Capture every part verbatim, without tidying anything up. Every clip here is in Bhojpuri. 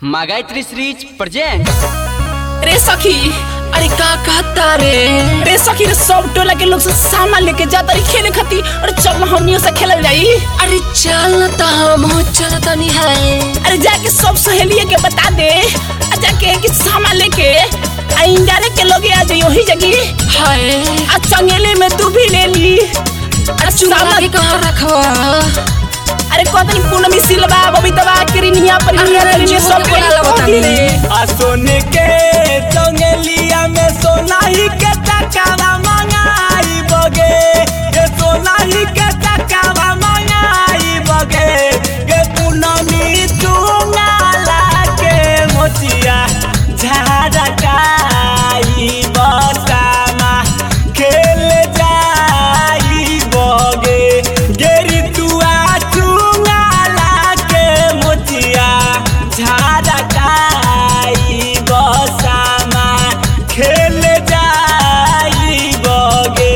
Gayatri series present. रे सखी, अरे का कहता रे रे सखी रे सब टोला के लोग से सामान लेके जाता रे खेले खाती। अरे चल ना हमनियों से खेलल जाई। अरे चल ना ता हम चलता नहीं है। अरे जाके सब सहेलिया के बता दे, जाके कि सामान लेके इंडिया के लोग आ जाइयो ही जगह हाय। आ चंगेले में तू भी ले ली। अरे सामान के कहां रखवा? अरे कोतनी पूनमी सिलवा बबीतवा किरनिया परिनिया परिनिया सब बोला लबता रे। आ सोने के चंगेलिया में सोना ही के टकावा मंगाई बगे, ये सोना ही के टकावा मंगाई बगे, ये पूनमी चुंगाला के मोचिया झाड़ा काई बसामा खेल जाई बगे, गेरी तुआ चुंगाला के मोचिया झाड़ा काई बसामा खेल जाई बगे।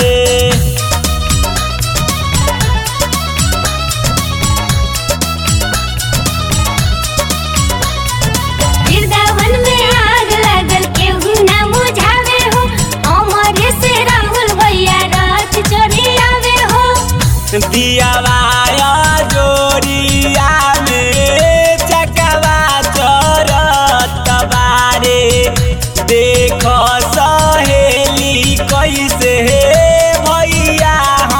वृंदावन में आग लागल केहू ना मुझावे हो, अमरे से राहुल भैया रात चढ़ी आवे हो। दियावाया जोरिया में चकवा चरत बारे, देखो सहेली कैसे भैया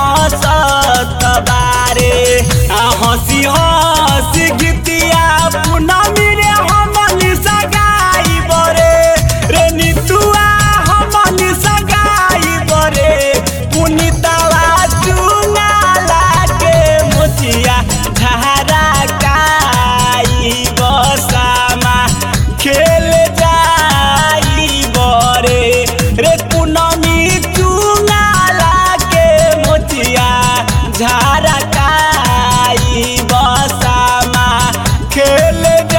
हंसत बारे। आ हंसी हंसी गीतिया पूनमी रे हमनी सगाई बरे, रे नितुआ हमनी सगाई बरे, पुनीतवा चुंगाला के मोचिया धारा काई बसामा खेल जाई बरे, रे पूनमी चुंगाला के मोचिया झारा काई बसामा खेल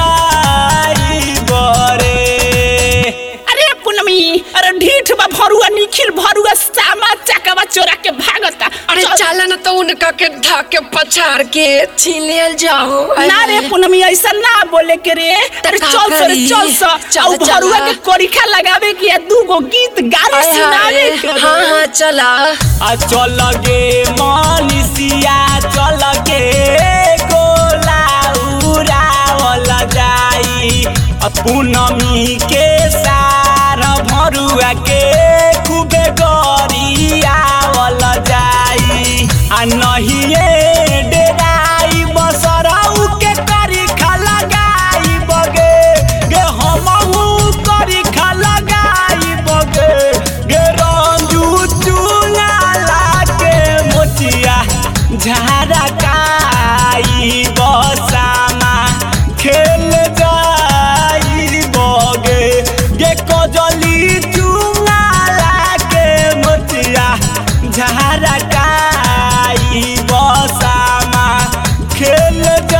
जाई बरे। अरे पूनमी, अरे ढीठ बा भरुआ निखिल भरुआ सामा चकवा चोरा के भागता। अरे चल ना तो उनका के धाके पछाड़ के छीन ले जाओ। ना रे पूनमी ऐसा ना बोले के रे। अरे का चल सर करी? चल स चल, औ चल। भरुआ के कोरिखा लगावे के या दू गो गीत गाने हाय, सुनावे हाय। के। हाँ हाँ चला। आ चल गे मनीषिया चल गे गोला उड़ावल जाई, आ पूनमी के सार भरुआ के खूबे गरियावल जाई। आ नहिए डेराई बसरऊ के करिखा लगाई बगे, गे हमहू करिखा लगाई बगे, गे रंजू चुंगाला के मोचिया झाड़ा काई बसामा खेल जाई बगे, गे कजली चुंगाला के मोचिया झाड़ा काई बसामा खेल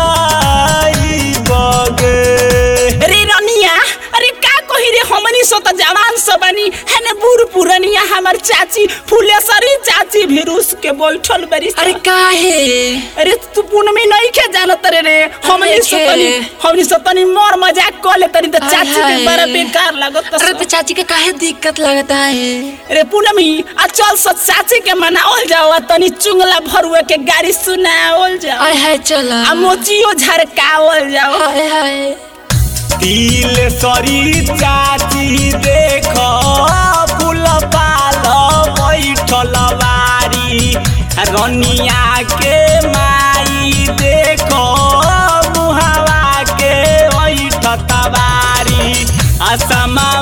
जाई बगे। रे रनिया, अरे का कही रे हमनी सो त जवान सब बनी है ने बूढ़ पुरनिया हमर चाची फुलेसरी चाची भी रूस के बैठल बरी। अरे काहे? अरे तू पूनमी नहीं के जानत रे रे हमनी सो के? तनी हमनी सो तनी मोर मजाक कर ले तनी त हाय, चाची के हाय। बड़ा बेकार लागत। अरे तो चाची के काहे दिक्कत लगता है? रे पूनमी आ चल सो चाची के मनावल जाओ, आ तनी चुंगला भरुआ के गाड़ी सुनावल जाओ, हाय हाय चला। आ मोचियो झरकावल जाओ। हाय हाय। दिल सरी चाची देखो फूल पाल बैठल बारी, रनिया के माई देखो मुहावा के बैठत बारी, आ समा